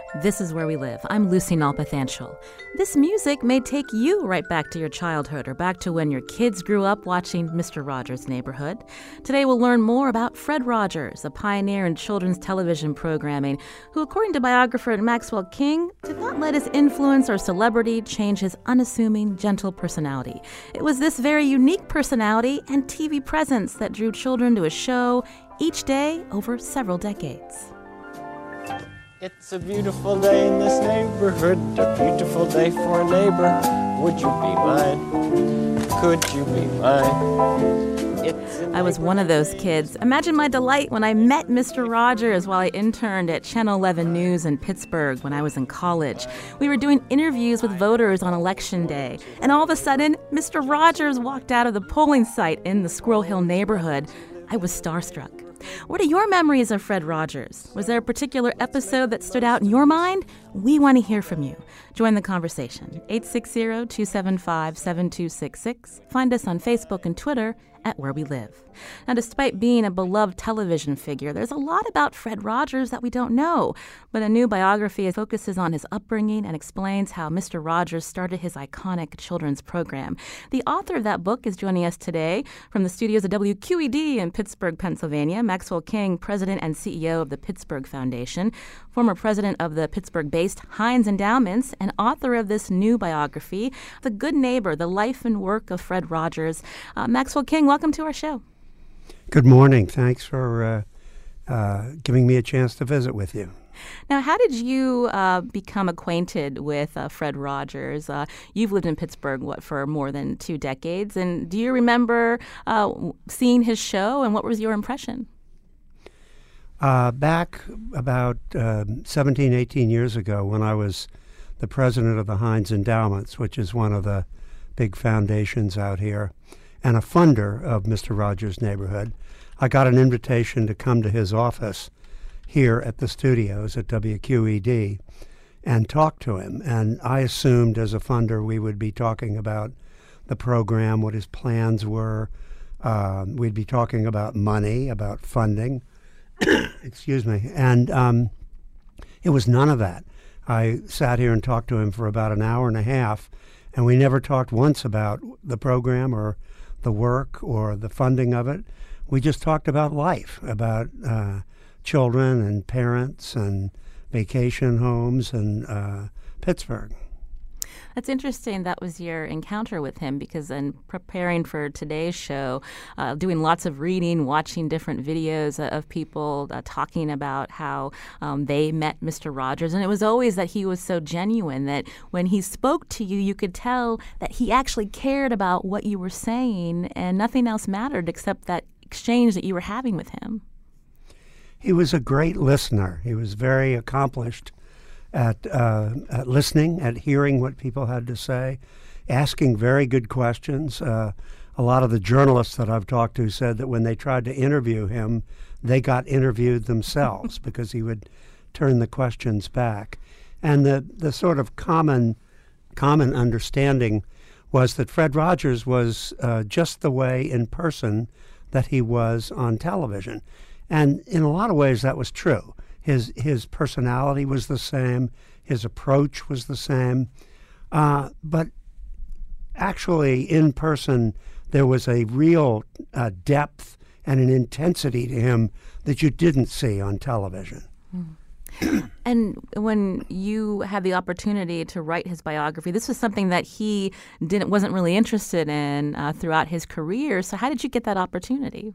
This is Where We Live. I'm Lucy Nalpathanchel. This music may take you right back to your childhood or back to when your kids grew up watching Mr. Rogers' Neighborhood. Today we'll learn more about Fred Rogers, a pioneer in children's television programming, who, according to biographer Maxwell King, did not let his influence or celebrity change his unassuming, gentle personality. It was this very unique personality and TV presence that drew children to his show each day over several decades. It's a beautiful day in this neighborhood, a beautiful day for a neighbor. Would you be mine? Could you be mine? I was one of those kids. Imagine my delight when I met Mr. Rogers while I interned at Channel 11 News in Pittsburgh when I was in college. We were doing interviews with voters on Election Day, and all of a sudden, Mr. Rogers walked out of the polling site in the Squirrel Hill neighborhood. I was starstruck. What are your memories of Fred Rogers? Was there a particular episode that stood out in your mind? We want to hear from you. Join the conversation. 860-275-7266. Find us on Facebook and Twitter at Where We Live. Now, despite being a beloved television figure, there's a lot about Fred Rogers that we don't know. But a new biography focuses on his upbringing and explains how Mr. Rogers started his iconic children's program. The author of that book is joining us today from the studios of WQED in Pittsburgh, Pennsylvania. Maxwell King, president and CEO of the Pittsburgh Foundation, former president of the Pittsburgh-based Heinz Endowments, and author of this new biography, The Good Neighbor, The Life and Work of Fred Rogers. Maxwell King, welcome to our show. Good morning. Thanks for giving me a chance to visit with you. Now, how did you become acquainted with Fred Rogers? You've lived in Pittsburgh, for more than 2 decades, and do you remember seeing his show, and what was your impression? Back about 17, 18 years ago, when I was the president of the Heinz Endowments, which is one of the big foundations out here, and a funder of Mr. Rogers' Neighborhood, I got an invitation to come to his office here at the studios at WQED and talk to him. And I assumed as a funder we would be talking about the program, what his plans were. We'd be talking about money, about funding. Excuse me. And it was none of that. I sat here and talked to him for about an hour and a half, and we never talked once about the program or the work or the funding of it. We just talked about life, about children and parents and vacation homes and Pittsburgh. That's interesting. That was your encounter with him, because in preparing for today's show, doing lots of reading, watching different videos of people talking about how they met Mr. Rogers, and it was always that he was so genuine that when he spoke to you, you could tell that he actually cared about what you were saying, and nothing else mattered except that exchange that you were having with him. He was a great listener. He was very accomplished at listening, at hearing what people had to say, asking very good questions. A lot of the journalists that I've talked to said that when they tried to interview him, they got interviewed themselves because he would turn the questions back. And the sort of common understanding was that Fred Rogers was just the way in person that he was on television. And in a lot of ways that was true. His personality was the same. His approach was the same. But actually, in person, there was a real depth and an intensity to him that you didn't see on television. And when you had the opportunity to write his biography, this was something that he wasn't really interested in throughout his career. So how did you get that opportunity?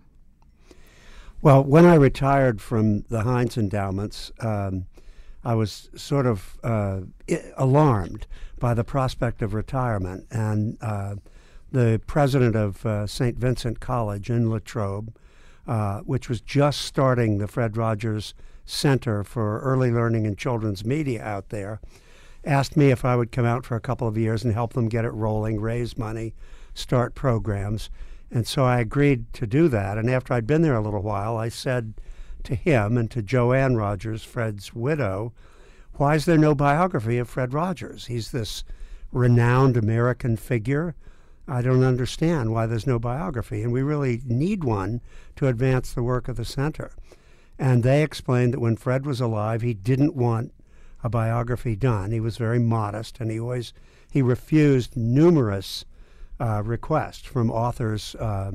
Well, when I retired from the Heinz Endowments, I was sort of alarmed by the prospect of retirement. And the president of St. Vincent College in Latrobe, which was just starting the Fred Rogers Center for Early Learning and Children's Media out there, asked me if I would come out for a couple of years and help them get it rolling, raise money, start programs. And so I agreed to do that. And after I'd been there a little while, I said to him and to Joanne Rogers, Fred's widow, why is there no biography of Fred Rogers? He's this renowned American figure. I don't understand why there's no biography. And we really need one to advance the work of the center. And they explained that when Fred was alive, he didn't want a biography done. He was very modest, and he refused numerous requests from authors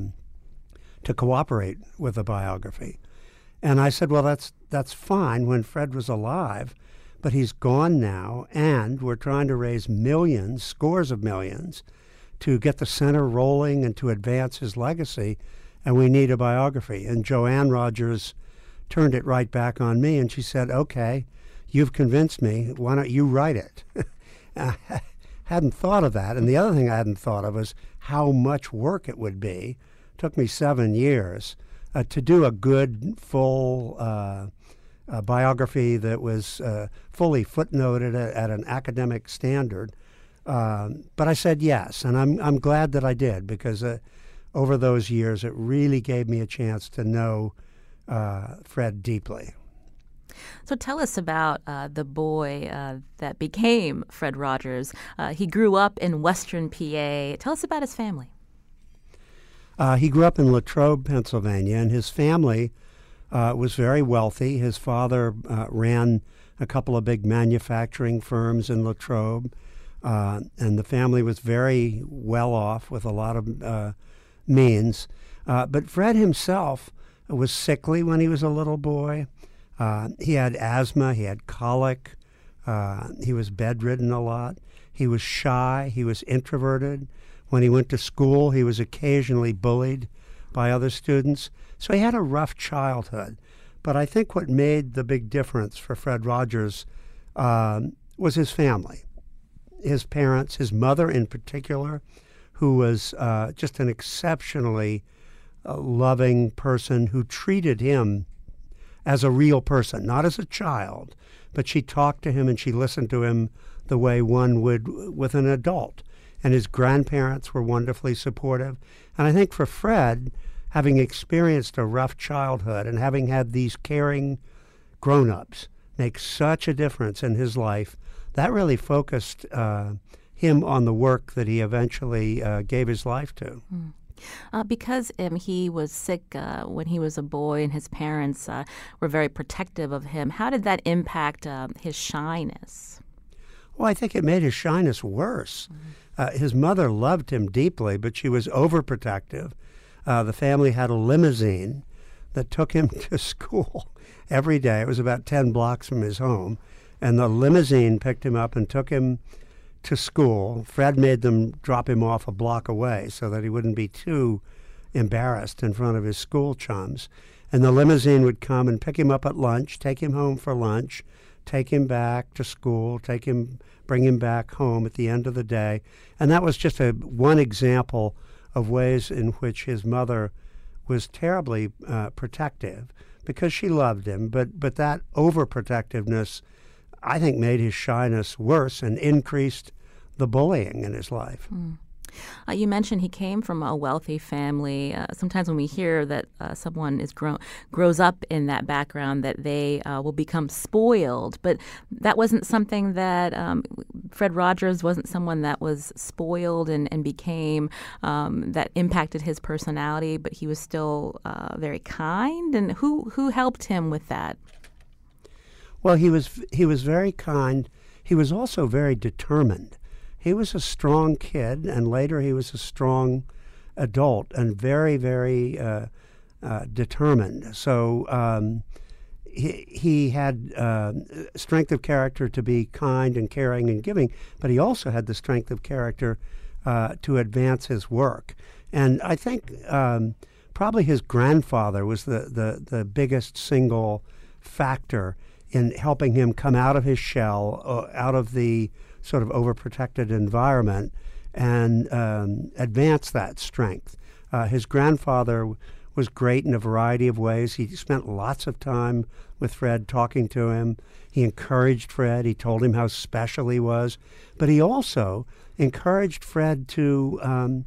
to cooperate with a biography. And I said, well, that's fine when Fred was alive, but he's gone now, and we're trying to raise millions, scores of millions, to get the center rolling and to advance his legacy, and we need a biography. And Joanne Rogers turned it right back on me, and she said, okay, you've convinced me. Why don't you write it? I hadn't thought of that. And the other thing I hadn't thought of was how much work it would be. It took me 7 years to do a good, full biography that was fully footnoted at an academic standard. But I said yes, and I'm glad that I did, because over those years it really gave me a chance to know Fred deeply. So tell us about the boy that became Fred Rogers. He grew up in Western PA. Tell us about his family. He grew up in Latrobe, Pennsylvania, and his family was very wealthy. His father ran a couple of big manufacturing firms in Latrobe, and the family was very well off with a lot of means. But Fred himself was sickly when he was a little boy. He had asthma, he had colic, he was bedridden a lot. He was shy, he was introverted. When he went to school, he was occasionally bullied by other students. So he had a rough childhood. But I think what made the big difference for Fred Rogers was his family, his parents, his mother in particular, who was just an exceptionally loving person who treated him as a real person, not as a child, but she talked to him and she listened to him the way one would with an adult. And his grandparents were wonderfully supportive. And I think for Fred, having experienced a rough childhood and having had these caring grown-ups make such a difference in his life, that really focused him on the work that he eventually gave his life to. Because he was sick when he was a boy and his parents were very protective of him, how did that impact his shyness? Well, I think it made his shyness worse. His mother loved him deeply, but she was overprotective. The family had a limousine that took him to school every day. It was about 10 blocks from his home. And the limousine picked him up and took him to school. Fred made them drop him off a block away so that he wouldn't be too embarrassed in front of his school chums. And the limousine would come and pick him up at lunch, take him home for lunch, take him back to school, bring him back home at the end of the day. And that was just one example of ways in which his mother was terribly protective because she loved him. But that overprotectiveness, I think, made his shyness worse and increased the bullying in his life. You mentioned he came from a wealthy family. Sometimes when we hear that someone grows up in that background, that they will become spoiled. But that wasn't something that Fred Rogers wasn't someone that was spoiled and became that impacted his personality. But he was still very kind. And who helped him with that? Well, he was very kind. He was also very determined. He was a strong kid, and later he was a strong adult and very, very determined. So he had strength of character to be kind and caring and giving, but he also had the strength of character to advance his work. And I think probably his grandfather was the biggest single factor in helping him come out of his shell, out of the sort of overprotected environment, and advance that strength. His grandfather was great in a variety of ways. He spent lots of time with Fred, talking to him. He encouraged Fred. He told him how special he was. But he also encouraged Fred to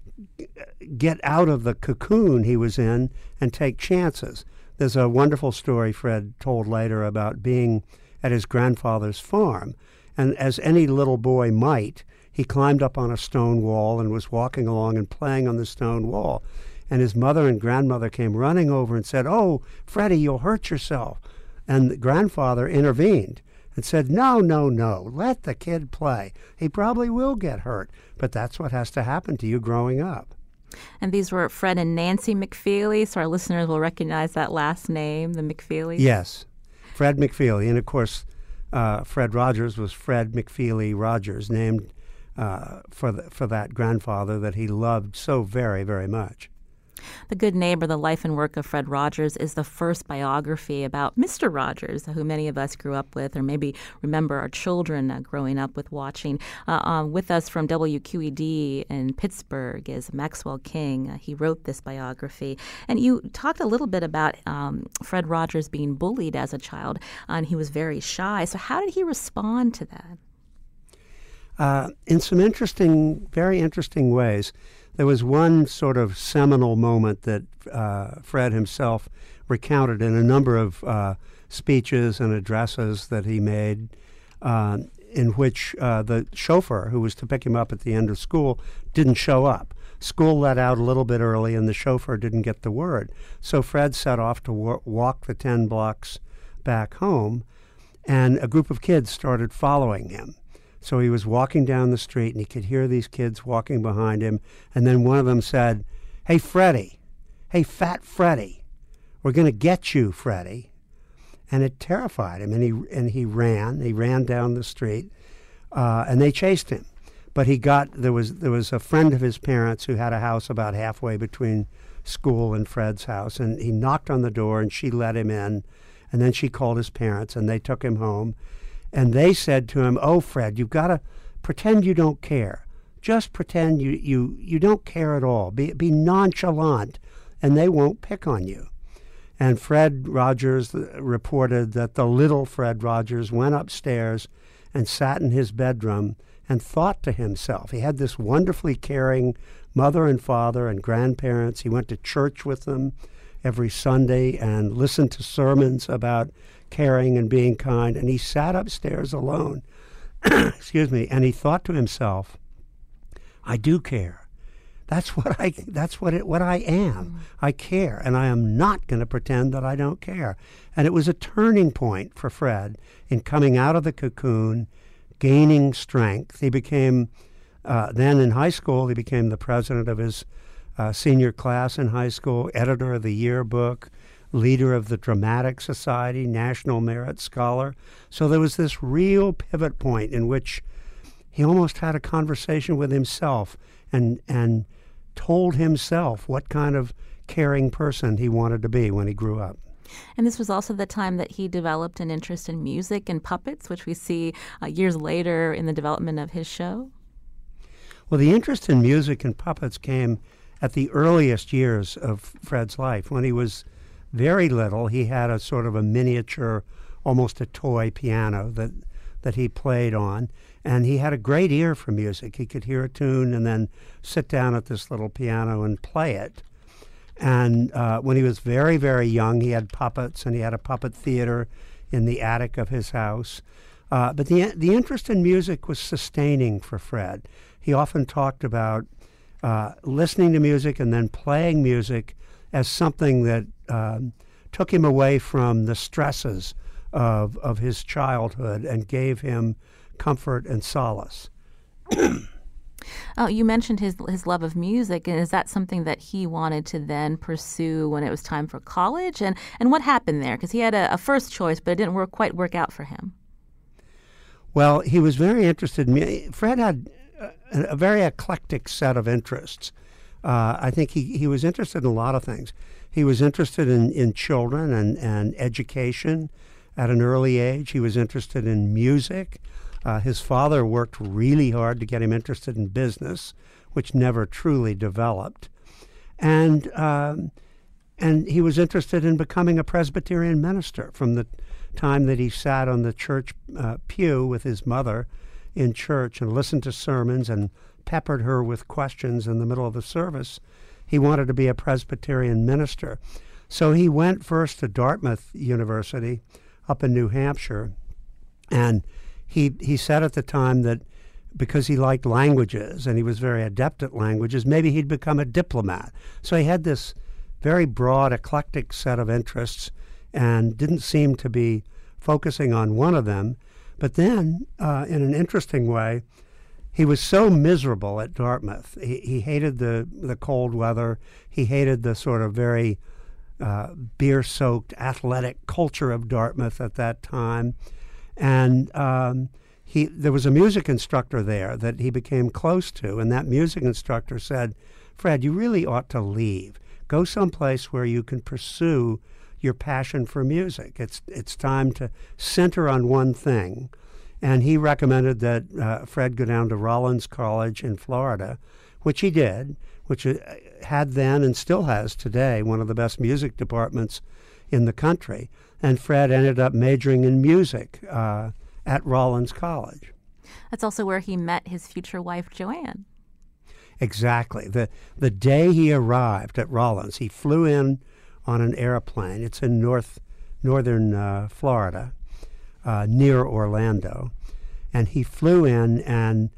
get out of the cocoon he was in and take chances. There's a wonderful story Fred told later about being at his grandfather's farm. And as any little boy might, he climbed up on a stone wall and was walking along and playing on the stone wall. And his mother and grandmother came running over and said, "Oh, Freddie, you'll hurt yourself." And the grandfather intervened and said, no, no, no, let the kid play. He probably will get hurt, but that's what has to happen to you growing up. And these were Fred and Nancy McFeely, so our listeners will recognize that last name, the McFeelys. Yes, Fred McFeely. And, of course, Fred Rogers was Fred McFeely Rogers, named for that grandfather that he loved so very, very much. The Good Neighbor, The Life and Work of Fred Rogers, is the first biography about Mr. Rogers, who many of us grew up with, or maybe remember our children growing up with watching. With us from WQED in Pittsburgh is Maxwell King. He wrote this biography. And you talked a little bit about Fred Rogers being bullied as a child, and he was very shy. So how did he respond to that? In some very interesting ways. There was one sort of seminal moment that Fred himself recounted in a number of speeches and addresses that he made, in which the chauffeur who was to pick him up at the end of school didn't show up. School let out a little bit early and the chauffeur didn't get the word. So Fred set off to walk the 10 blocks back home, and a group of kids started following him. So he was walking down the street, and he could hear these kids walking behind him. And then one of them said, "Hey, Freddie, hey, Fat Freddie, we're going to get you, Freddie." And it terrified him, and he ran down the street, and they chased him. But there was a friend of his parents who had a house about halfway between school and Fred's house, and he knocked on the door, and she let him in, and then she called his parents, and they took him home. And they said to him, "Oh, Fred, you've got to pretend you don't care. Just pretend you don't care at all. Be nonchalant, and they won't pick on you." And Fred Rogers reported that the little Fred Rogers went upstairs and sat in his bedroom and thought to himself. He had this wonderfully caring mother and father and grandparents. He went to church with them every Sunday and listened to sermons about caring and being kind, and he sat upstairs alone, excuse me, and he thought to himself, "I do care. That's what I am. I care, and I am not going to pretend that I don't care." And it was a turning point for Fred in coming out of the cocoon, gaining strength. He became, then in high school, he became the president of his senior class in high school, editor of the yearbook, leader of the Dramatic Society, National Merit Scholar. So there was this real pivot point in which he almost had a conversation with himself and told himself what kind of caring person he wanted to be when he grew up. And this was also the time that he developed an interest in music and puppets, which we see years later in the development of his show. Well, the interest in music and puppets came at the earliest years of Fred's life. When he was very little, he had a sort of a miniature, almost a toy piano that he played on, and he had a great ear for music. He could hear a tune and then sit down at this little piano and play it. And when he was very, very young, he had puppets, and he had a puppet theater in the attic of his house. But the interest in music was sustaining for Fred. He often talked about listening to music and then playing music as something that took him away from the stresses of his childhood and gave him comfort and solace. You mentioned his love of music, and is that something that he wanted to then pursue when it was time for college? And what happened there? Because he had a first choice, but it didn't quite work out for him. Well, he was very interested in music. Fred had a very eclectic set of interests. I think he was interested in a lot of things. He was interested in children and education at an early age. He was interested in music. His father worked really hard to get him interested in business, which never truly developed. And he was interested in becoming a Presbyterian minister from the time that he sat on the church pew with his mother in church and listened to sermons and peppered her with questions in the middle of the service. He wanted to be a Presbyterian minister. So he went first to Dartmouth University up in New Hampshire, and he said at the time that because he liked languages and he was very adept at languages, maybe he'd become a diplomat. So he had this very broad, eclectic set of interests and didn't seem to be focusing on one of them. But then, in an interesting way, he was so miserable at Dartmouth. He hated the cold weather. He hated the sort of very beer-soaked athletic culture of Dartmouth at that time. And there was a music instructor there that he became close to, and that music instructor said, "Fred, you really ought to leave. Go someplace where you can pursue your passion for music. It's time to center on one thing." And he recommended that Fred go down to Rollins College in Florida, which he did, which had then and still has today one of the best music departments in the country. And Fred ended up majoring in music at Rollins College. That's also where he met his future wife, Joanne. Exactly. The day he arrived at Rollins, he flew in on an airplane. It's in northern Florida, near Orlando. And he flew in, and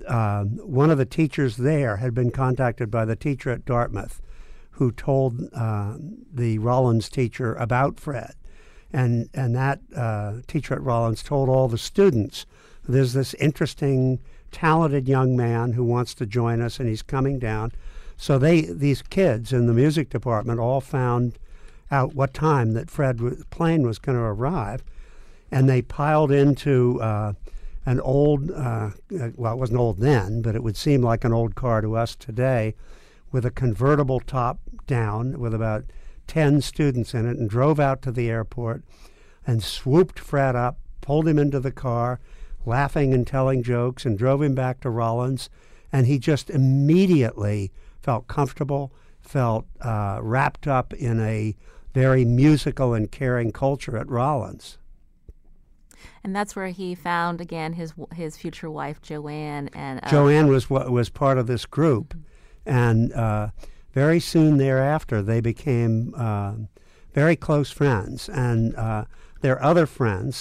one of the teachers there had been contacted by the teacher at Dartmouth, who told the Rollins teacher about Fred. And that teacher at Rollins told all the students, there's this interesting, talented young man who wants to join us, and he's coming down. So these kids in the music department all found out what time that Fred's plane was going to arrive, and they piled into an old, well, it wasn't old then, but it would seem like an old car to us today, with a convertible top down with about 10 students in it, and drove out to the airport and swooped Fred up, pulled him into the car, laughing and telling jokes, and drove him back to Rollins. And he just immediately felt comfortable, felt wrapped up in a very musical and caring culture at Rollins. And that's where he found, again, his future wife, Joanne. And Joanne was part of this group. And very soon thereafter, they became very close friends. And their other friends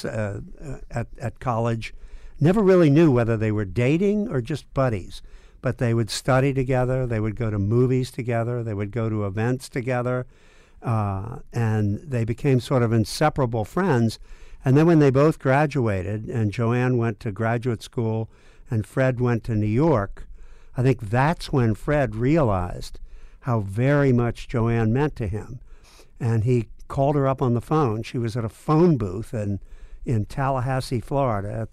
at college never really knew whether they were dating or just buddies. But they would study together, they would go to movies together, they would go to events together, and they became sort of inseparable friends. And then when they both graduated, and Joanne went to graduate school and Fred went to New York, I think that's when Fred realized how very much Joanne meant to him. And he called her up on the phone. She was at a phone booth in Tallahassee, Florida,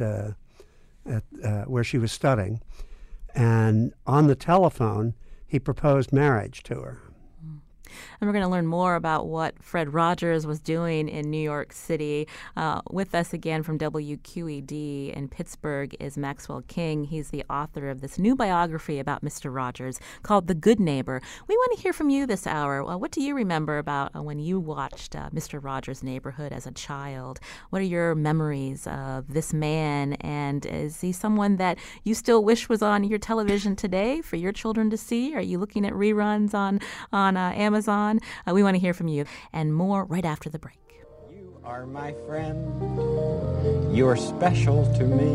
at where she was studying. And on the telephone, he proposed marriage to her. And we're going to learn more about what Fred Rogers was doing in New York City. With us again from WQED in Pittsburgh is Maxwell King. He's the author of this new biography about Mr. Rogers called The Good Neighbor. We want to hear from you this hour. What do you remember about when you watched Mr. Rogers' Neighborhood as a child? What are your memories of this man? And is he someone that you still wish was on your television today for your children to see? Are you looking at reruns on Amazon? We want to hear from you, and more right after the break. You are my friend. You're special to me.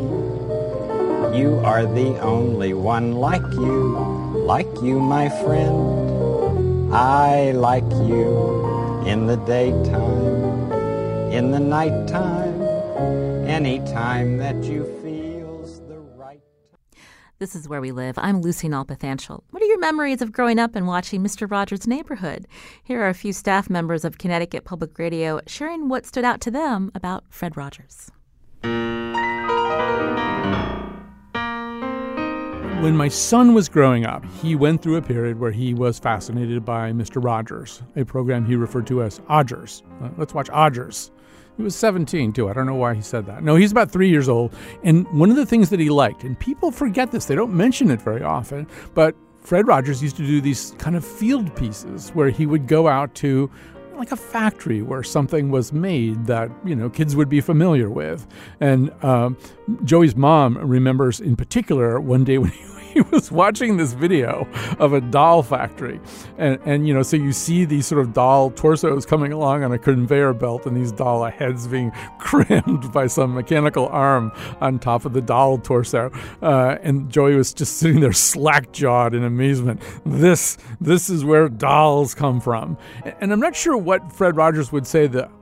You are the only one like you, my friend. I like you in the daytime, in the nighttime, anytime that you feels the right. This is Where We Live. I'm Lucy Nalpathanchel. What are your memories of growing up and watching Mr. Rogers' Neighborhood? Here are a few staff members of Connecticut Public Radio sharing what stood out to them about Fred Rogers. When my son was growing up, he went through a period where he was fascinated by Mr. Rogers, a program he referred to as Odgers. Let's watch Odgers. He was 17, too. I don't know why he said that. No, he's about 3 years old. And one of the things that he liked, and people forget this, they don't mention it very often, but Fred Rogers used to do these kind of field pieces where he would go out to like a factory where something was made that, kids would be familiar with. And Joey's mom remembers in particular one day when he was watching this video of a doll factory. And so you see these sort of doll torsos coming along on a conveyor belt and these doll heads being crammed by some mechanical arm on top of the doll torso. And Joey was just sitting there slack-jawed in amazement. This is where dolls come from. And I'm not sure what Fred Rogers would say the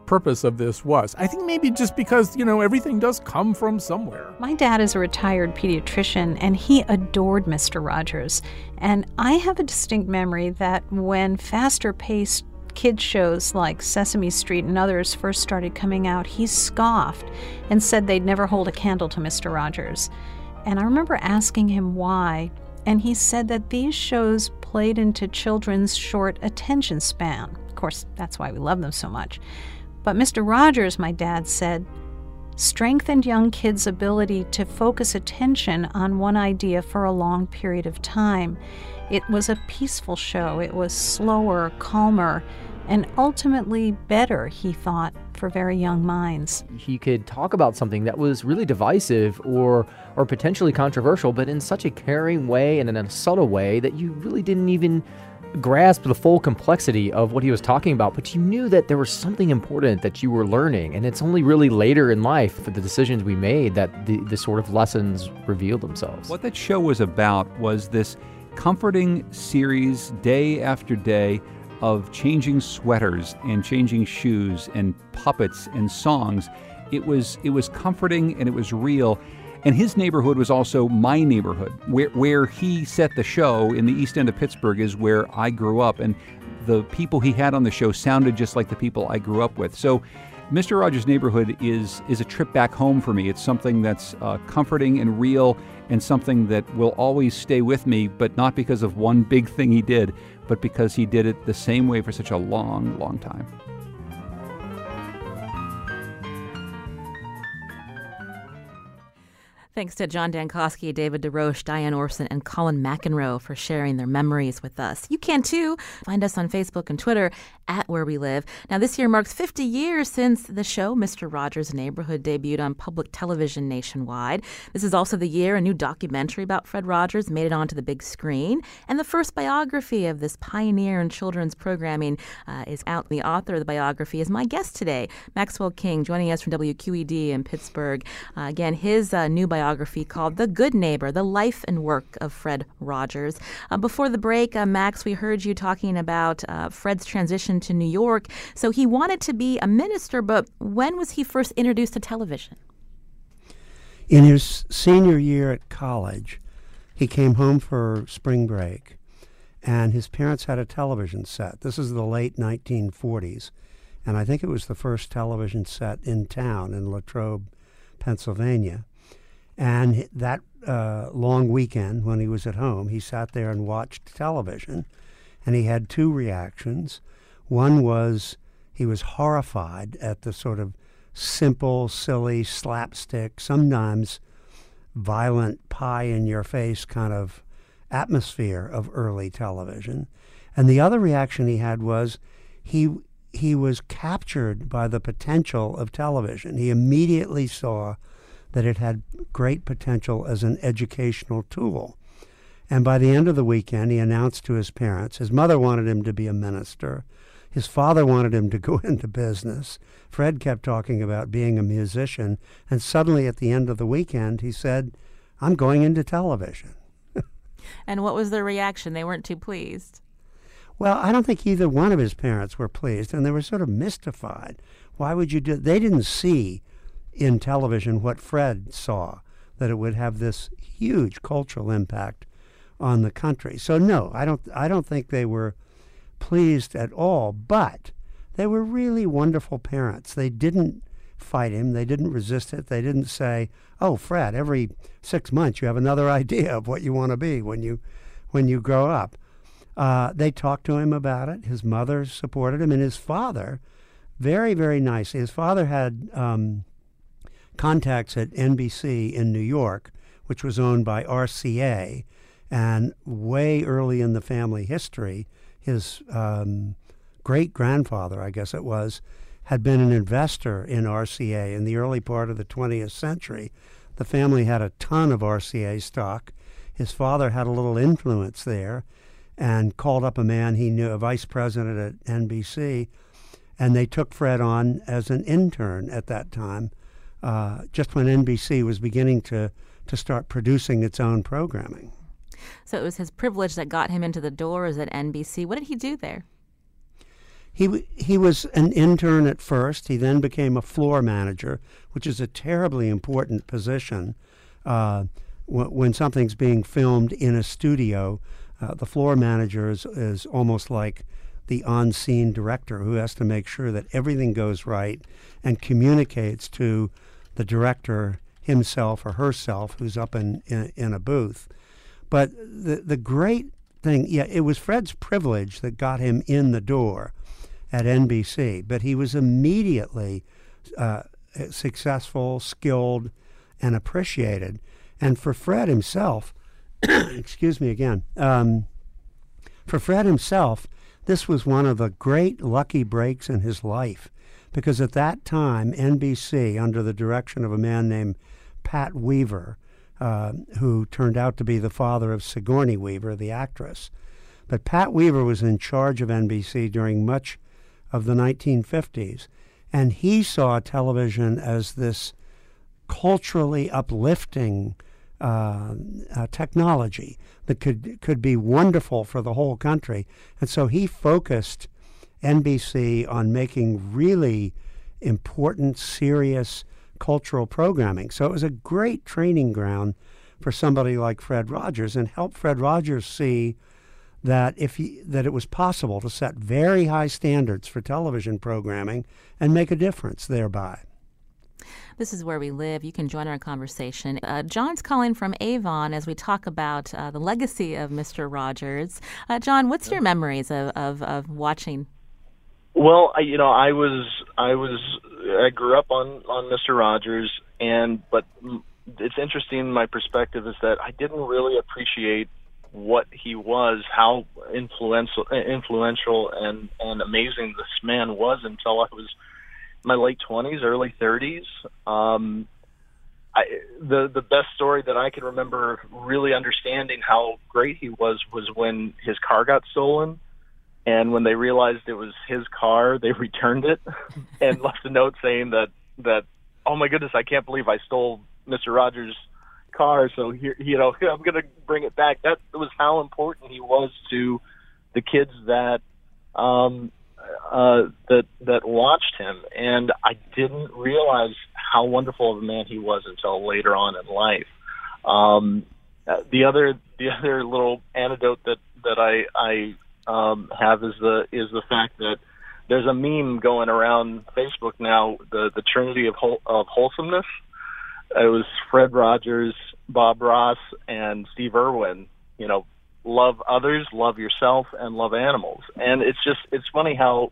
purpose of this was. I think maybe just because, everything does come from somewhere. My dad is a retired pediatrician, and he adored Mr. Rogers. And I have a distinct memory that when faster-paced kids shows like Sesame Street and others first started coming out, he scoffed and said they'd never hold a candle to Mr. Rogers. And I remember asking him why, and he said that these shows played into children's short attention span. Of course, that's why we love them so much. But Mr. Rogers, my dad said, strengthened young kids' ability to focus attention on one idea for a long period of time. It was a peaceful show. It was slower, calmer, and ultimately better, he thought, for very young minds. He could talk about something that was really divisive or potentially controversial, but in such a caring way and in a subtle way that you really didn't even grasp the full complexity of what he was talking about, but you knew that there was something important that you were learning. And it's only really later in life, for the decisions we made, that the sort of lessons revealed themselves. What that show was about was this comforting series, day after day, of changing sweaters and changing shoes and puppets and songs. It was comforting and it was real. And his neighborhood was also my neighborhood. Where he set the show in the East End of Pittsburgh is where I grew up. And the people he had on the show sounded just like the people I grew up with. So Mr. Rogers' Neighborhood is a trip back home for me. It's something that's comforting and real, and something that will always stay with me, but not because of one big thing he did, but because he did it the same way for such a long, long time. Thanks to John Dankosky, David DeRoche, Diane Orson, and Colin McEnroe for sharing their memories with us. You can, too. Find us on Facebook and Twitter @Where We Live. Now, this year marks 50 years since the show Mr. Rogers' Neighborhood debuted on public television nationwide. This is also the year a new documentary about Fred Rogers made it onto the big screen. And the first biography of this pioneer in children's programming is out. The author of the biography is my guest today, Maxwell King, joining us from WQED in Pittsburgh. Again, his new biography called The Good Neighbor, The Life and Work of Fred Rogers. Before the break, Max, we heard you talking about Fred's transition to New York. So he wanted to be a minister, but when was he first introduced to television? In his senior year at college, he came home for spring break, and his parents had a television set. This is the late 1940s, and I think it was the first television set in town in Latrobe, Pennsylvania. And that long weekend, when he was at home, he sat there and watched television, and he had two reactions. One was he was horrified at the sort of simple, silly, slapstick, sometimes violent, pie-in-your-face kind of atmosphere of early television. And the other reaction he had was he was captured by the potential of television. He immediately saw that it had great potential as an educational tool. And by the end of the weekend, he announced to his parents, his mother wanted him to be a minister. His father wanted him to go into business. Fred kept talking about being a musician. And suddenly at the end of the weekend, he said, I'm going into television. And what was their reaction? They weren't too pleased. Well, I don't think either one of his parents were pleased, and they were sort of mystified. Why would you do it? They didn't see in television what Fred saw, that it would have this huge cultural impact on the country. So no, I don't think they were pleased at all, but they were really wonderful parents. They didn't fight him. They didn't resist it. They didn't say, oh, Fred, every 6 months you have another idea of what you want to be when you grow up. They talked to him about it. His mother supported him, and his father, very, very nice. His father had contacts at NBC in New York, which was owned by RCA, and way early in the family history, his great-grandfather, I guess it was, had been an investor in RCA in the early part of the 20th century. The family had a ton of RCA stock. His father had a little influence there and called up a man he knew, a vice president at NBC, and they took Fred on as an intern at that time, just when NBC was beginning to start producing its own programming. So it was his privilege that got him into the doors at NBC. What did he do there? He was an intern at first. He then became a floor manager, which is a terribly important position. When something's being filmed in a studio, the floor manager is almost like the on-scene director who has to make sure that everything goes right and communicates to the director himself or herself who's up in a booth. But the great thing, it was Fred's privilege that got him in the door at NBC, but he was immediately successful, skilled, and appreciated. And for Fred himself, excuse me again, for Fred himself, this was one of the great lucky breaks in his life, because at that time, NBC, under the direction of a man named Pat Weaver, who turned out to be the father of Sigourney Weaver, the actress. But Pat Weaver was in charge of NBC during much of the 1950s, and he saw television as this culturally uplifting technology that could be wonderful for the whole country. And so he focused NBC on making really important, serious cultural programming. So it was a great training ground for somebody like Fred Rogers, and helped Fred Rogers see that that it was possible to set very high standards for television programming and make a difference thereby. This is Where We Live. You can join our conversation. John's calling from Avon as we talk about the legacy of Mr. Rogers. John, what's your memories of watching? Well, I grew up on Mr. Rogers, but it's interesting. My perspective is that I didn't really appreciate what he was, how influential and amazing this man was until I was my late 20s, early 30s. The best story that I can remember really understanding how great he was when his car got stolen. And when they realized it was his car, they returned it and left a note saying that, oh my goodness, I can't believe I stole Mr. Rogers' car. So here, I'm going to bring it back. That was how important he was to the kids that watched him. And I didn't realize how wonderful of a man he was until later on in life. The other little anecdote that I have is the fact that there's a meme going around Facebook now, the Trinity of wholesomeness. It was Fred Rogers, Bob Ross, and Steve Irwin. Love others, love yourself, and love animals. And it's funny how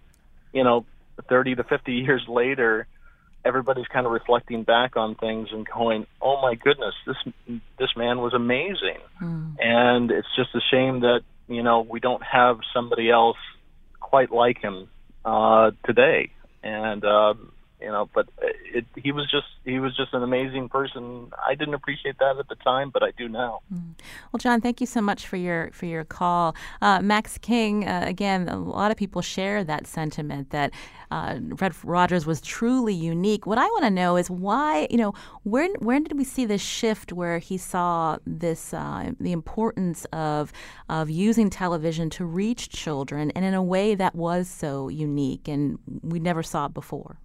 30 to 50 years later, everybody's kind of reflecting back on things and going, oh my goodness, this man was amazing. And it's just a shame that we don't have somebody else quite like him today. And but he was just an amazing person. I didn't appreciate that at the time, but I do now. Well, John, thank you so much for your call. Max King, again, a lot of people share that sentiment that Fred Rogers was truly unique. What I want to know is why, when did we see this shift where he saw this the importance of using television to reach children and in a way that was so unique and we never saw it before?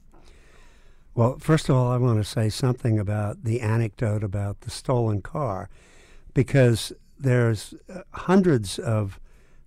Well, first of all, I want to say something about the anecdote about the stolen car, because there's hundreds of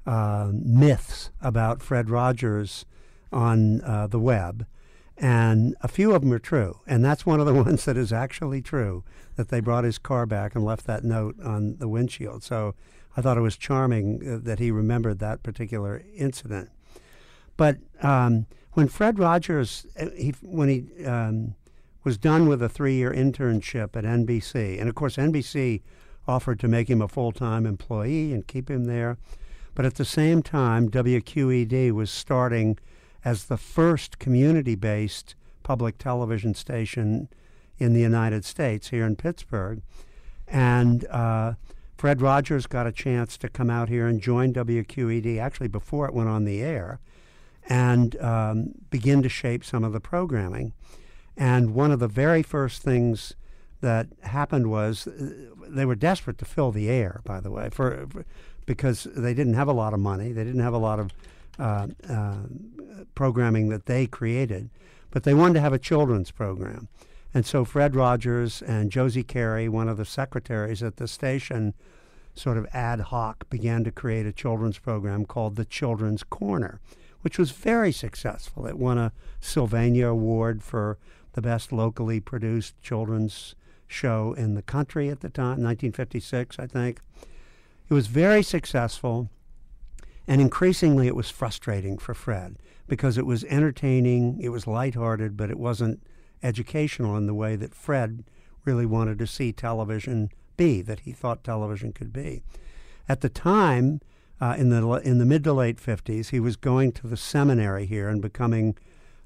myths about Fred Rogers on the web, and a few of them are true. And that's one of the ones that is actually true, that they brought his car back and left that note on the windshield. So I thought it was charming that he remembered that particular incident. But when Fred Rogers, when he was done with a 3-year internship at NBC, and of course NBC offered to make him a full-time employee and keep him there, but at the same time WQED was starting as the first community-based public television station in the United States here in Pittsburgh, and Fred Rogers got a chance to come out here and join WQED actually before it went on the air, and begin to shape some of the programming. And one of the very first things that happened was they were desperate to fill the air, by the way, because they didn't have a lot of money. They didn't have a lot of programming that they created, but they wanted to have a children's program. And so Fred Rogers and Josie Carey, one of the secretaries at the station, sort of ad hoc began to create a children's program called the Children's Corner, which was very successful. It won a Sylvania Award for the best locally produced children's show in the country at the time, 1956, I think. It was very successful, and increasingly it was frustrating for Fred because it was entertaining, it was lighthearted, but it wasn't educational in the way that Fred really wanted to see television be, that he thought television could be. At the time, in the mid to late 50s, he was going to the seminary here and becoming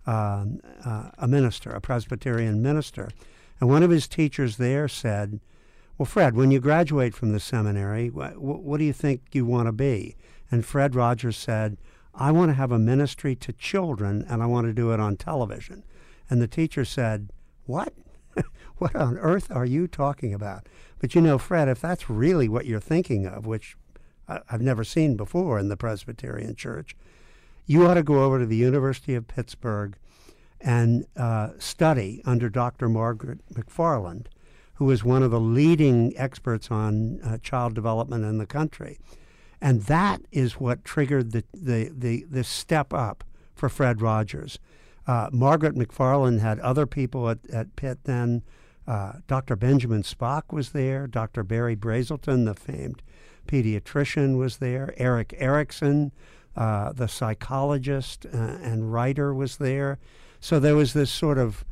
a minister, a Presbyterian minister. And one of his teachers there said, well, Fred, when you graduate from the seminary, what do you think you want to be? And Fred Rogers said, I want to have a ministry to children, and I want to do it on television. And the teacher said, what? What on earth are you talking about? But you know, Fred, if that's really what you're thinking of, which I've never seen before in the Presbyterian Church, you ought to go over to the University of Pittsburgh and study under Dr. Margaret McFarland, who is one of the leading experts on child development in the country. And that is what triggered the step up for Fred Rogers. Margaret McFarland had other people at Pitt then. Dr. Benjamin Spock was there. Dr. Barry Brazelton, the famed pediatrician, was there. Eric Erickson, the psychologist and writer, was there. So there was this sort of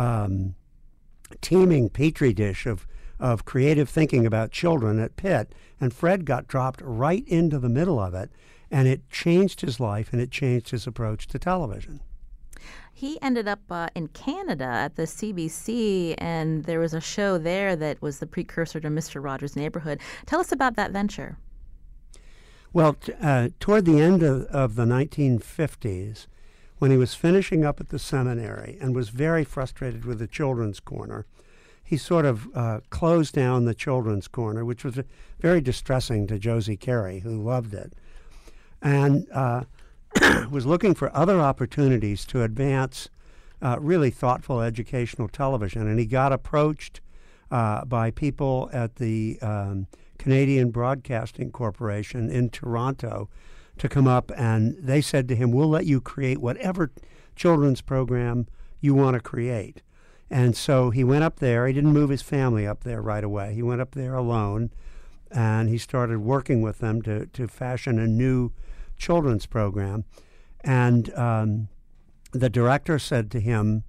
teeming petri dish of creative thinking about children at Pitt, and Fred got dropped right into the middle of it, and it changed his life and it changed his approach to television. He ended up in Canada at the CBC, and there was a show there that was the precursor to Mr. Rogers' Neighborhood. Tell us about that venture. Well, toward the end of the 1950s, when he was finishing up at the seminary and was very frustrated with the Children's Corner, he sort of closed down the Children's Corner, which was very distressing to Josie Carey, who loved it, and was looking for other opportunities to advance really thoughtful educational television. And he got approached by people at the Canadian Broadcasting Corporation in Toronto to come up, and they said to him, we'll let you create whatever children's program you want to create. And so he went up there. He didn't move his family up there right away. He went up there alone, and he started working with them to fashion a new children's program. And the director said to him,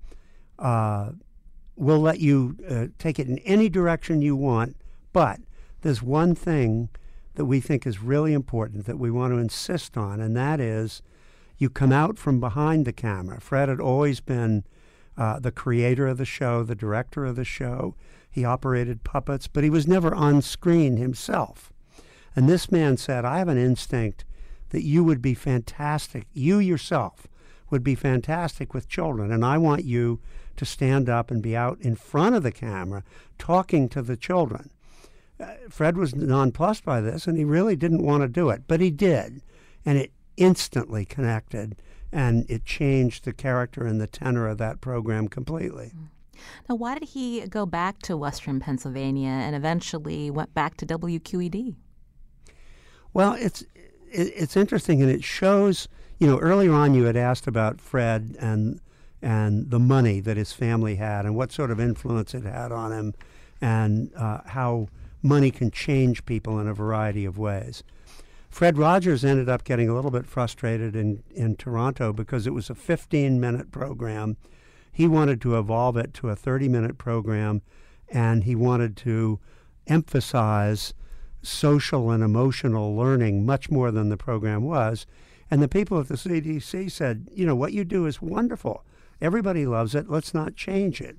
we'll let you take it in any direction you want, but there's one thing that we think is really important that we want to insist on, and that is you come out from behind the camera. Fred had always been the creator of the show, the director of the show. He operated puppets, but he was never on screen himself. And this man said, I have an instinct that you would be fantastic, you yourself would be fantastic with children, and I want you to stand up and be out in front of the camera talking to the children. Fred was nonplussed by this, and he really didn't want to do it, but he did, and it instantly connected, and it changed the character and the tenor of that program completely. Now, why did he go back to Western Pennsylvania and eventually went back to WQED? Well, it's interesting, and it shows, earlier on you had asked about Fred and the money that his family had and what sort of influence it had on him, and how money can change people in a variety of ways. Fred Rogers ended up getting a little bit frustrated in Toronto because it was a 15-minute program. He wanted to evolve it to a 30-minute program, and he wanted to emphasize social and emotional learning much more than the program was. And the people at the CDC said, what you do is wonderful. Everybody loves it. Let's not change it.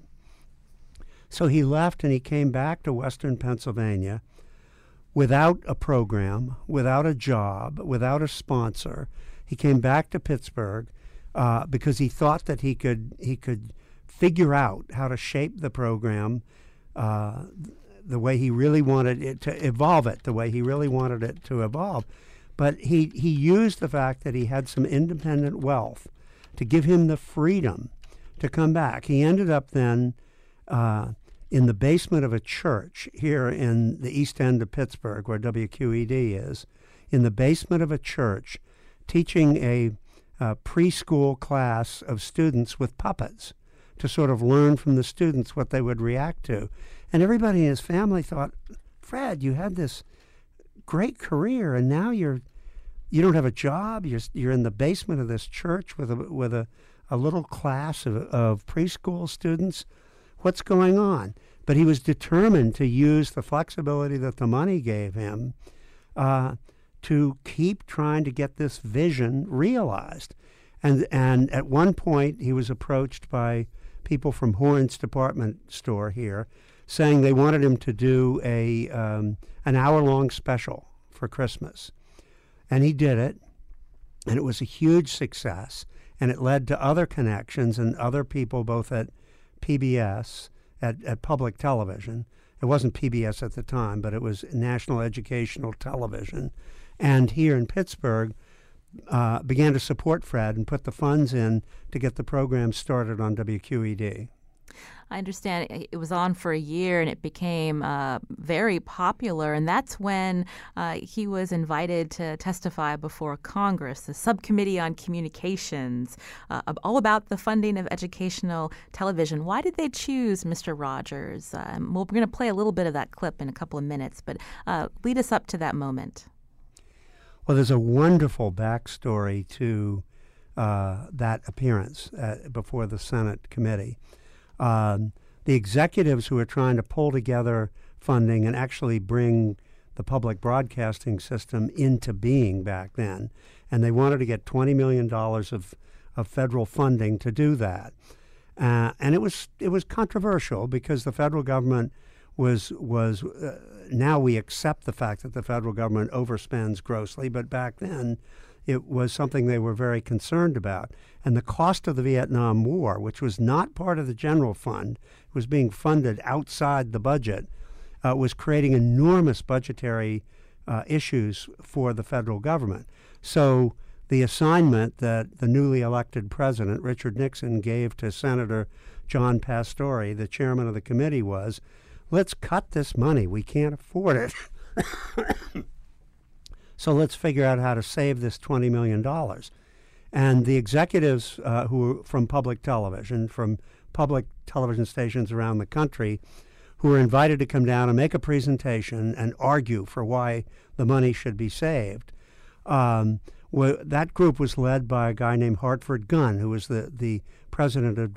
So he left and he came back to Western Pennsylvania without a program, without a job, without a sponsor. He came back to Pittsburgh because he thought that he could figure out how to shape the program the way he really wanted it to evolve it, the way he really wanted it to evolve. But he used the fact that he had some independent wealth to give him the freedom to come back. He ended up then in the basement of a church here in the East End of Pittsburgh, where WQED is, in the basement of a church, teaching a preschool class of students with puppets to sort of learn from the students what they would react to. And everybody in his family thought, Fred, you had this great career, and now you don't have a job. You're in the basement of this church with a little class of preschool students. What's going on? But he was determined to use the flexibility that the money gave him to keep trying to get this vision realized. And at one point, he was approached by people from Horne's department store here, saying they wanted him to do an hour-long special for Christmas. And he did it, and it was a huge success, and it led to other connections and other people both at PBS, at public television. It wasn't PBS at the time, but it was National Educational Television. And here in Pittsburgh, began to support Fred and put the funds in to get the program started on WQED. I understand it was on for a year and it became very popular, and that's when he was invited to testify before Congress, the Subcommittee on Communications, all about the funding of educational television. Why did they choose Mr. Rogers? We're going to play a little bit of that clip in a couple of minutes, but lead us up to that moment. Well, there's a wonderful backstory to that appearance before the Senate committee. The executives who were trying to pull together funding and actually bring the public broadcasting system into being back then, and they wanted to get $20 million of federal funding to do that. And it was controversial because the federal government was now we accept the fact that the federal government overspends grossly, but back then it was something they were very concerned about. And the cost of the Vietnam War, which was not part of the general fund, was being funded outside the budget, was creating enormous budgetary issues for the federal government. So the assignment that the newly elected president, Richard Nixon, gave to Senator John Pastore, the chairman of the committee, was, let's cut this money. We can't afford it. So let's figure out how to save this $20 million. And the executives who were from public television stations around the country, who were invited to come down and make a presentation and argue for why the money should be saved, that group was led by a guy named Hartford Gunn, who was the president of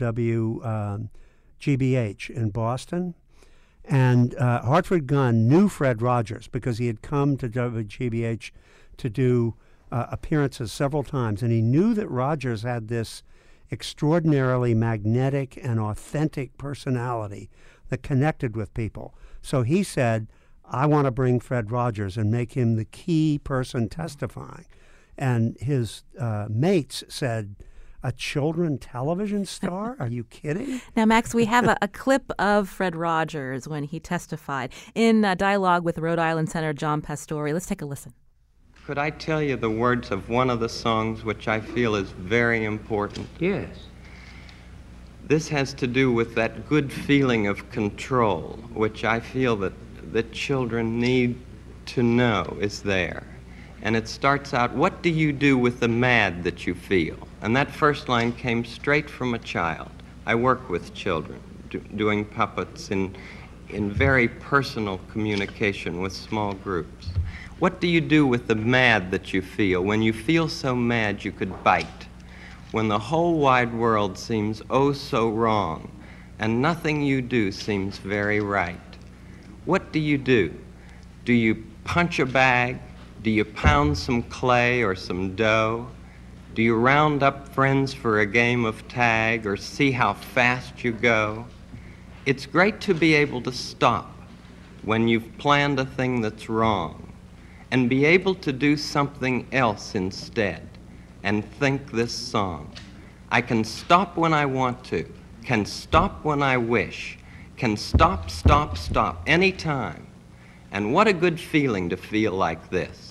WGBH in Boston. And Hartford Gunn knew Fred Rogers because he had come to WGBH to do appearances several times, and he knew that Rogers had this extraordinarily magnetic and authentic personality that connected with people. So he said, I want to bring Fred Rogers and make him the key person testifying. And his mates said, a children television star? Are you kidding? Now, Max, we have a clip of Fred Rogers when he testified in dialogue with Rhode Island Senator John Pastore. Let's take a listen. Could I tell you the words of one of the songs which I feel is very important? Yes. This has to do with that good feeling of control, which I feel that children need to know is there. And it starts out, what do you do with the mad that you feel? And that first line came straight from a child. I work with children, doing puppets in very personal communication with small groups. What do you do with the mad that you feel? When you feel so mad you could bite. When the whole wide world seems oh so wrong, and nothing you do seems very right. What do you do? Do you punch a bag? Do you pound some clay or some dough? Do you round up friends for a game of tag or see how fast you go? It's great to be able to stop when you've planned a thing that's wrong and be able to do something else instead and think this song. I can stop when I want to, can stop when I wish, can stop, stop, stop anytime. And what a good feeling to feel like this.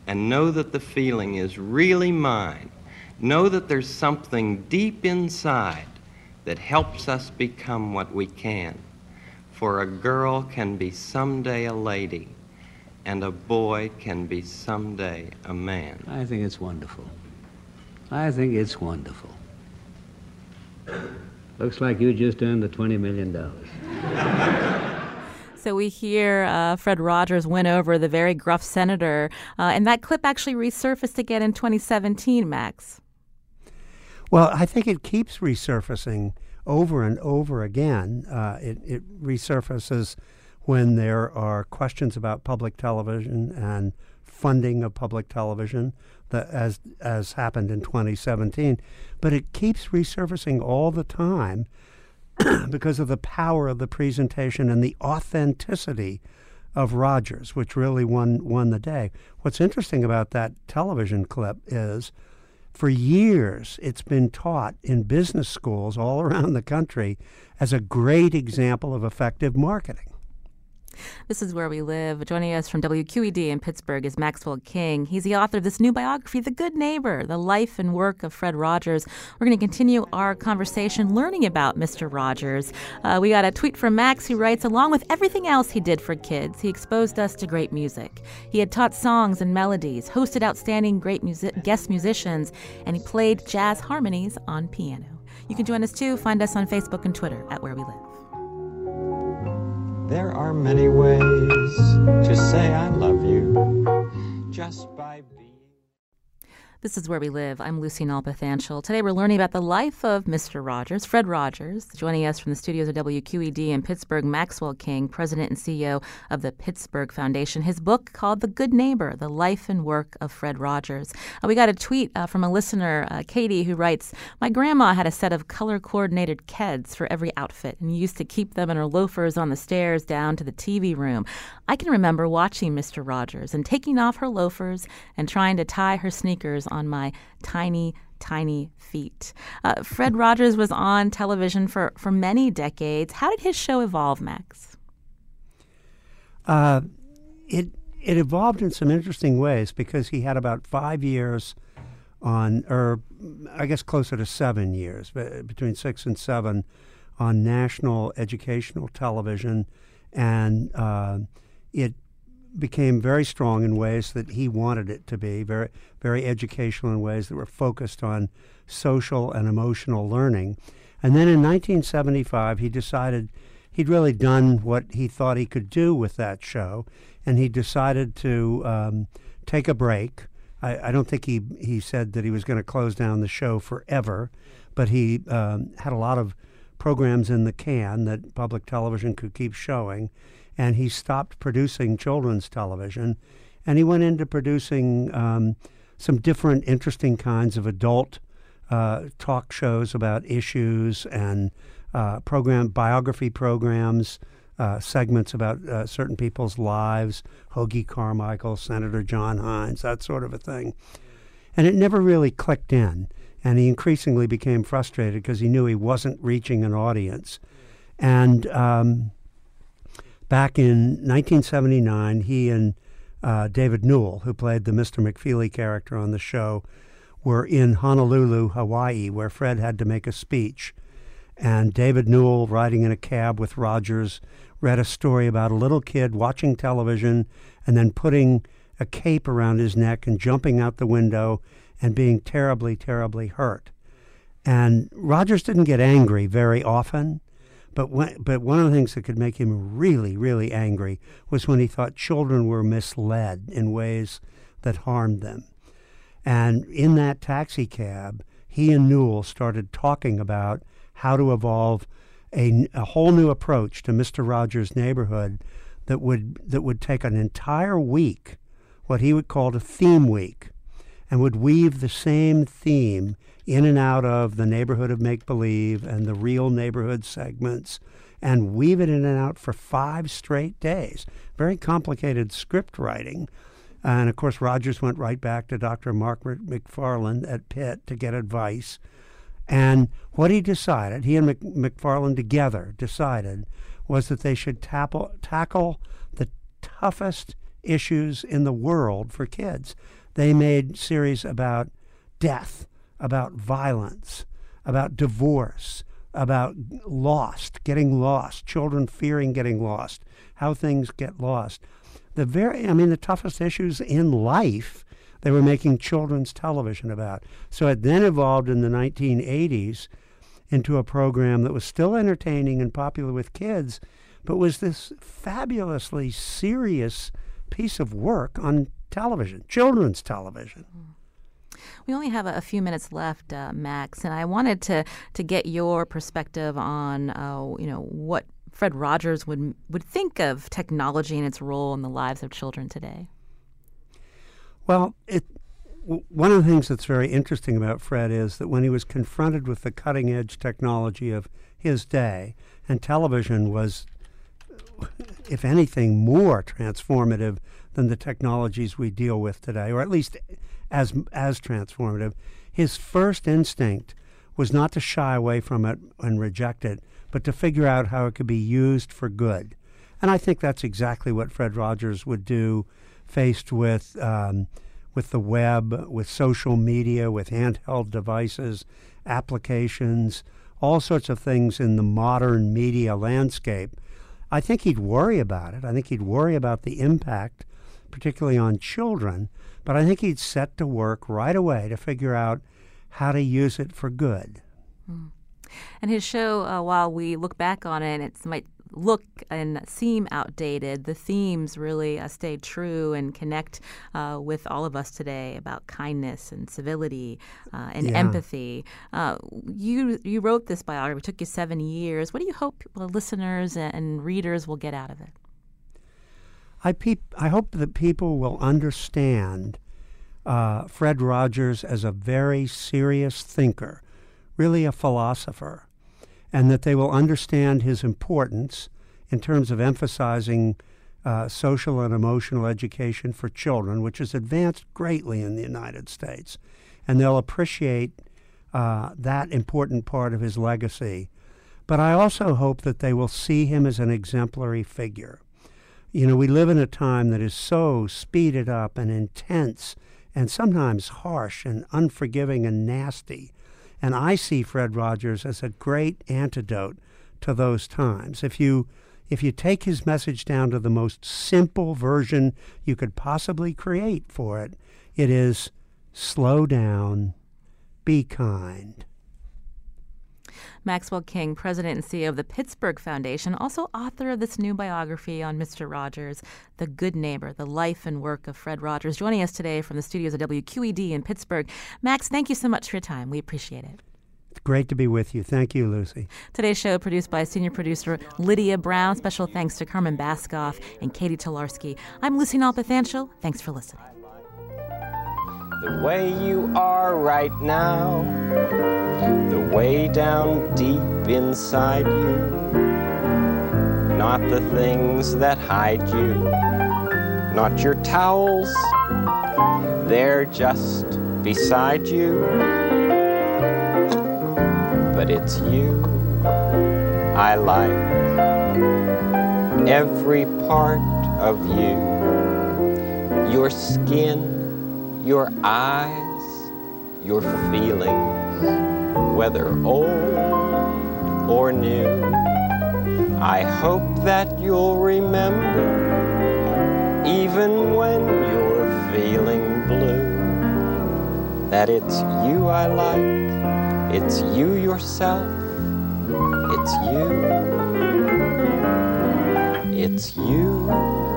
and know that the feeling is really mine. Know that there's something deep inside that helps us become what we can. For a girl can be someday a lady, and a boy can be someday a man. I think it's wonderful. I think it's wonderful. Looks like you just earned the $20 million. So we hear Fred Rogers win over the very gruff senator, and that clip actually resurfaced again in 2017, Max. Well, I think it keeps resurfacing over and over again. It resurfaces when there are questions about public television and funding of public television, as happened in 2017. But it keeps resurfacing all the time because of the power of the presentation and the authenticity of Rogers, which really won the day. What's interesting about that television clip is, for years, it's been taught in business schools all around the country as a great example of effective marketing. This is Where We Live. Joining us from WQED in Pittsburgh is Maxwell King. He's the author of this new biography, The Good Neighbor, the life and work of Fred Rogers. We're going to continue our conversation learning about Mr. Rogers. We got a tweet from Max who writes, along with everything else he did for kids, he exposed us to great music. He had taught songs and melodies, hosted outstanding great guest musicians, and he played jazz harmonies on piano. You can join us too. Find us on Facebook and Twitter at Where We Live. There are many ways to say I love you, just by being. This is Where We Live. I'm Lucy Nalpathanchel. Today we're learning about the life of Mr. Rogers, Fred Rogers. Joining us from the studios of WQED in Pittsburgh, Maxwell King, president and CEO of the Pittsburgh Foundation. His book called The Good Neighbor, the life and work of Fred Rogers. We got a tweet from a listener, Katie, who writes, my grandma had a set of color-coordinated Keds for every outfit and used to keep them in her loafers on the stairs down to the TV room. I can remember watching Mr. Rogers and taking off her loafers and trying to tie her sneakers on my tiny feet. Fred Rogers was on television for many decades. How did his show evolve, Max? It evolved in some interesting ways because he had about 5 years on, or I guess closer to 7 years, between 6 and 7, on national educational television, and it became very strong in ways that he wanted it to be, very, very educational in ways that were focused on social and emotional learning. And then in 1975, he decided he'd really done what he thought he could do with that show, and he decided to take a break. I don't think he said that he was going to close down the show forever, but he had a lot of programs in the can that public television could keep showing. And he stopped producing children's television, and he went into producing some different interesting kinds of adult talk shows about issues and biography programs, segments about certain people's lives, Hoagie Carmichael, Senator John Hines, that sort of a thing. And it never really clicked in, and he increasingly became frustrated because he knew he wasn't reaching an audience. And back in 1979, he and David Newell, who played the Mr. McFeely character on the show, were in Honolulu, Hawaii, where Fred had to make a speech. And David Newell, riding in a cab with Rogers, read a story about a little kid watching television and then putting a cape around his neck and jumping out the window and being terribly, terribly hurt. And Rogers didn't get angry very often, but one of the things that could make him really, really angry was when he thought children were misled in ways that harmed them. And in that taxi cab, he and Newell started talking about how to evolve a whole new approach to Mr. Rogers' Neighborhood that would take an entire week, what he would call a theme week, and would weave the same theme in and out of the Neighborhood of Make-Believe and the Real Neighborhood segments, and weave it in and out for 5 straight days. Very complicated script writing. And, of course, Rogers went right back to Dr. Mark McFarland at Pitt to get advice. And what he decided, he and McFarland together decided, was that they should tackle the toughest issues in the world for kids. They made series about death, about violence, about divorce, about getting lost, children fearing getting lost, how things get lost. The toughest issues in life, they were making children's television about. So it then evolved in the 1980s into a program that was still entertaining and popular with kids, but was this fabulously serious piece of work on television, children's television. We only have a few minutes left, Max, and I wanted to get your perspective on what Fred Rogers would think of technology and its role in the lives of children today. Well, one of the things that's very interesting about Fred is that when he was confronted with the cutting-edge technology of his day, and television was, if anything, more transformative than the technologies we deal with today, or at least as transformative, his first instinct was not to shy away from it and reject it, but to figure out how it could be used for good. And I think that's exactly what Fred Rogers would do, faced with the web, with social media, with handheld devices, applications, all sorts of things in the modern media landscape. I think he'd worry about it. I think he'd worry about the impact, particularly on children, but I think he'd set to work right away to figure out how to use it for good. And his show, while we look back on it, it might look and seem outdated, the themes really stayed true and connect with all of us today about kindness and civility and empathy. You wrote this biography. It took you 7 years. What do you hope listeners and readers will get out of it? I hope that people will understand Fred Rogers as a very serious thinker, really a philosopher, and that they will understand his importance in terms of emphasizing social and emotional education for children, which has advanced greatly in the United States. And they'll appreciate that important part of his legacy. But I also hope that they will see him as an exemplary figure. You know, we live in a time that is so speeded up and intense and sometimes harsh and unforgiving and nasty. And I see Fred Rogers as a great antidote to those times. If you take his message down to the most simple version you could possibly create for it, it is slow down, be kind. Maxwell King, president and CEO of the Pittsburgh Foundation, also author of this new biography on Mr. Rogers, The Good Neighbor, the life and work of Fred Rogers, joining us today from the studios of WQED in Pittsburgh. Max, thank you so much for your time. We appreciate it. It's great to be with you. Thank you, Lucy. Today's show produced by senior producer Lydia Brown. Special thanks to Carmen Baskoff and Katie Tolarski. I'm Lucy Nalpathanchel. Thanks for listening. The way you are right now, the way down deep inside you, not the things that hide you, not your towels, they're just beside you, but it's you I like, every part of you, your skin, your eyes, your feelings, whether old or new. I hope that you'll remember, even when you're feeling blue, that it's you I like, it's you yourself, it's you, it's you.